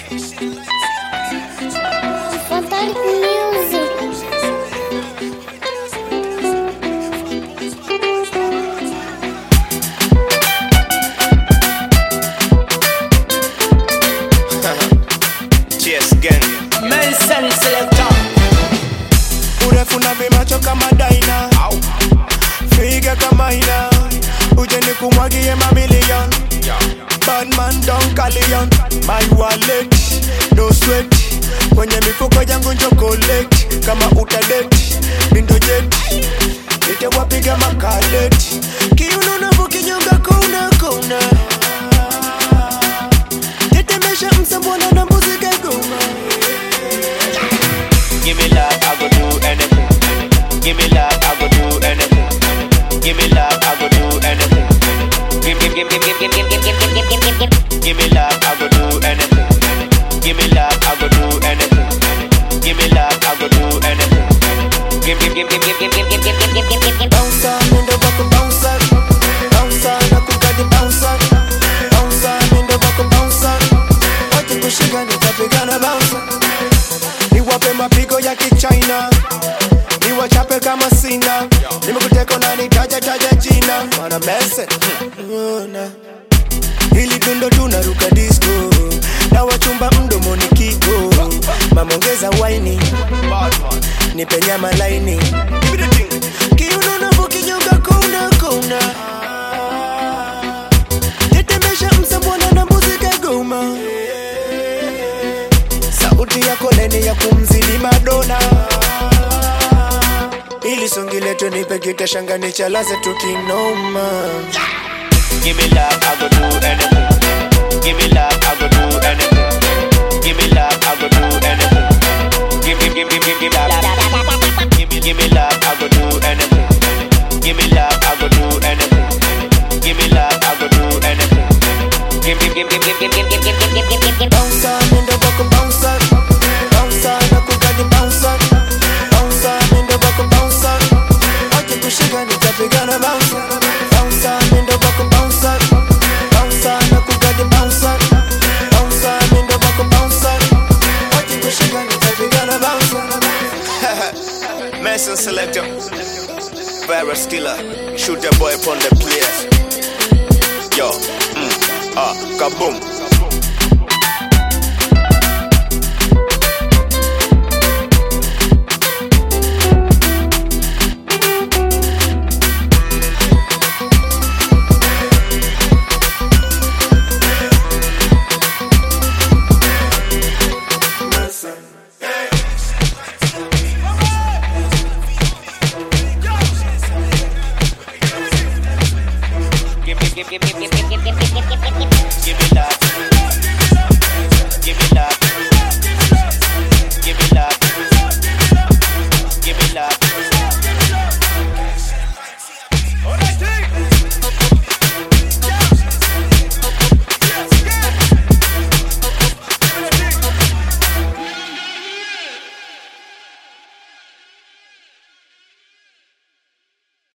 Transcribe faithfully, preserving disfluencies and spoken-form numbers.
Fantanic Music. Cheers again. Nelson Selector. Urefu na vimacho kama daina, figa kama ina, uje ni kumwagie mamilion. Bad man don kalion, my wallet, no sweat. Kwenye mifuko yangu njo collect, kama utadate, mindo jet. Ite wapiga makadet, kiuno na vukinyonga kona kona. Tetemesha msambwana na mbuzi kagoma. Give me love, I go do anything. Give me love, I go do anything. Give me love, I go do anything. Give, give, give, give, give, give, give, give, give, give, give, give. Give me love, I go do anything. Give me love, I go do anything. Give me love, I go do anything. Give, give, give, give, give, give, give, give, give, give, give, give, give. Bounce on, nenda wako bounce on. Bounce on, nakugadi bounce on. Bounce on, nenda wako bounce on. Wache kushika nitapigana bounce on. Niwape mapigo ya kichina, niwachape kama sina. Nimekuteka na nitaja taja jina. Mana mese Una hili dundo tunaruka disco, na wachumba mdomoni kiko. Mama ongeza waini, nipe nyama laini. Kiuno na vukinyonga kona kona. Tetemesha msambwana na mbuzi kagoma. Sauti yako nene ya kumzidi Madonna. Ili songi letu nipe kitashanga nichalaze tukinoma. Give me love, I go do anything. Give me love, I go do anything. Give me love, I go do anything. Give, give, give, give, give, give love. Give me, give me love, I go do anything. Give me love, I go do anything. Give me love, I go do anything. Give, give, give, give, give, give, give, give, give, give, give, give, give. Bounce on, nenda wako bounce on. Bounce on, nakugadi bounce on. Bounce on, nenda wako bounce on. Wache kushika nitapigana bounce on. Bounce on, nenda wako bounce on. Bounce on, nakugadi bounce on. Bounce on, nenda wako bounce on. Wache kushika nitapigana bounce on. Mason Selector, virus killer, shoot your boy upon the player. Yo, mm, ah, kaboom. Give me, give, give, give, give, give, give, give, give, give, give, give me love. Give me love.